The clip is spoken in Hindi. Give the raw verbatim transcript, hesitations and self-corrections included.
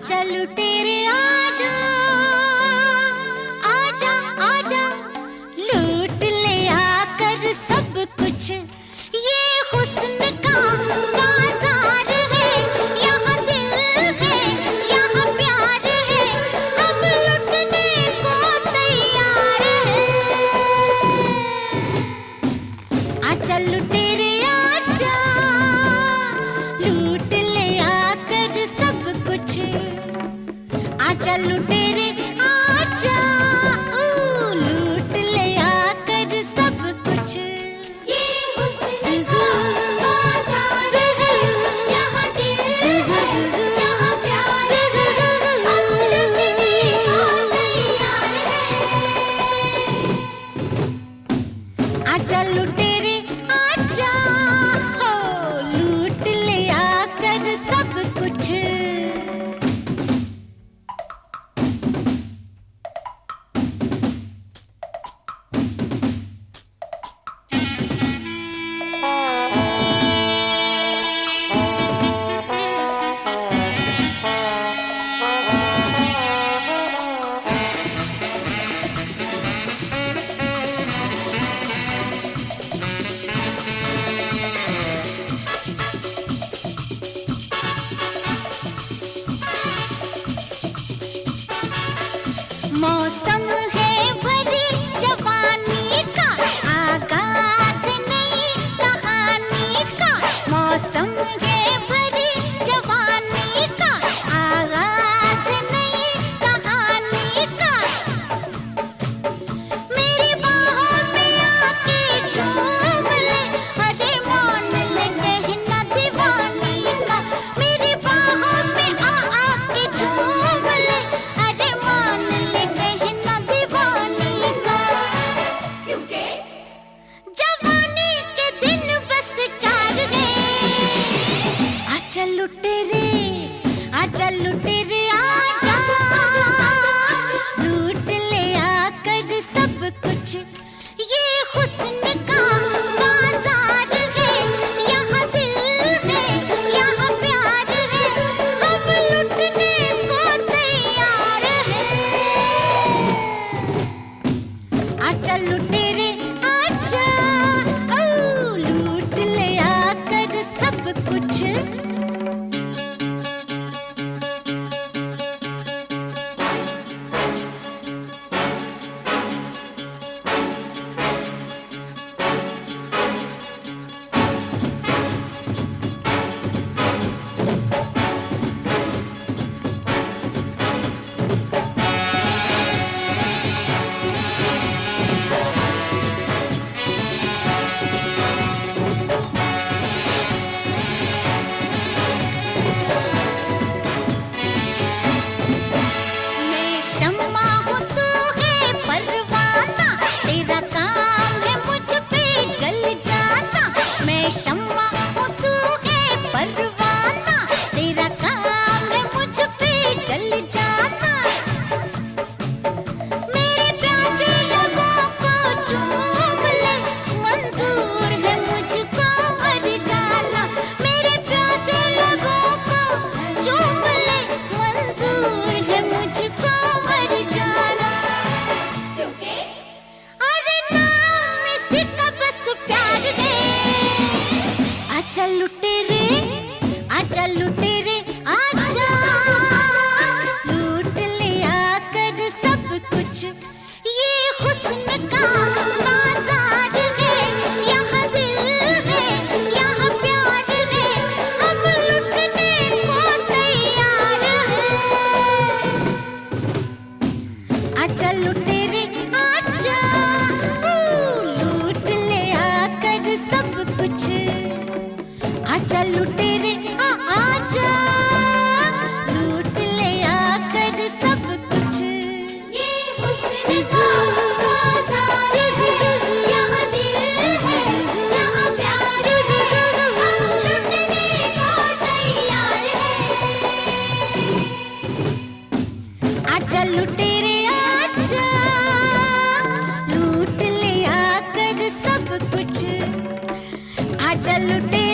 आजा लुटेरे आजा, आजा आजा, लूट ले आकर सब कुछ। ये हुस्न का बाजार है, यहाँ दिल है, यहाँ प्यार है, हम लुटने को तैयार है। आजा लुटेरे आजा, लूट ले आकर सब कुछ। आजा लुटेरे आजा, ओ लूट ले आकर सब कुछ। ये हुस्न का बाजार है, यहाँ दिल है, यहाँ प्यार है, हम लुटने को तैयार है। आजा लुटेरे आजा, हो लूट ले आकर सब कुछ। मौसम है भरी जवानी का, आगाज नई कहानी का। मौसम है भरी जवानी का, आगाज नई कहानी का। मेरी बाहों में आके झूम ले, अरे मान ले कहना दीवानी का। मेरी बाहों में आ आके झूम ले, अरे मान ले कहना दीवानी का। क्योंकि जवानी के दिन बस चार हैं। आजा लुटेरे, आजा लुटेरे आजा, लूट ले आकर सब कुछ। ये हुस्न का बाजार है, यहाँ दिल है, यहाँ प्यार है, हम लुटने को तैयार है। आजा लुटेरे आजा, ओ लूट ले आकर सब कुछ। मैं शम्मा हूँ तू है परवाना, तेरा काम है मुझ पे जल जाना। मैं शम्मा हूँ तू है परवाना, तेरा काम है मुझ पे जल जाना। मेरे प्यासे लबों को चूम ले, मंजूर है मुझको मर जाना। मेरे प्यासे लबों को चूम ले, मंजूर है मुझको मर जाना। क्योंकि अरे नाम इसी का बस प्यार है। आजा लुटेरे, आजा लुटेरे आजा, लूट ले आकर सब कुछ। ये हुस्न का बाजार है, यहाँ दिल है, यहाँ प्यार है, हम लुटने को तैयार है। आजा लुटेरे आजा, ओ लूट ले आकर सब कुछ। आजा लुटेरे आ आजा, लूट ले आकर सब कुछ। ये हुस्न का बाजार है, यहाँ दिल है, यहाँ प्यार है, हम लुटने को तैयार है। आजा लुटेरे आजा, लूट ले आकर सब कुछ। आजा लुटेरे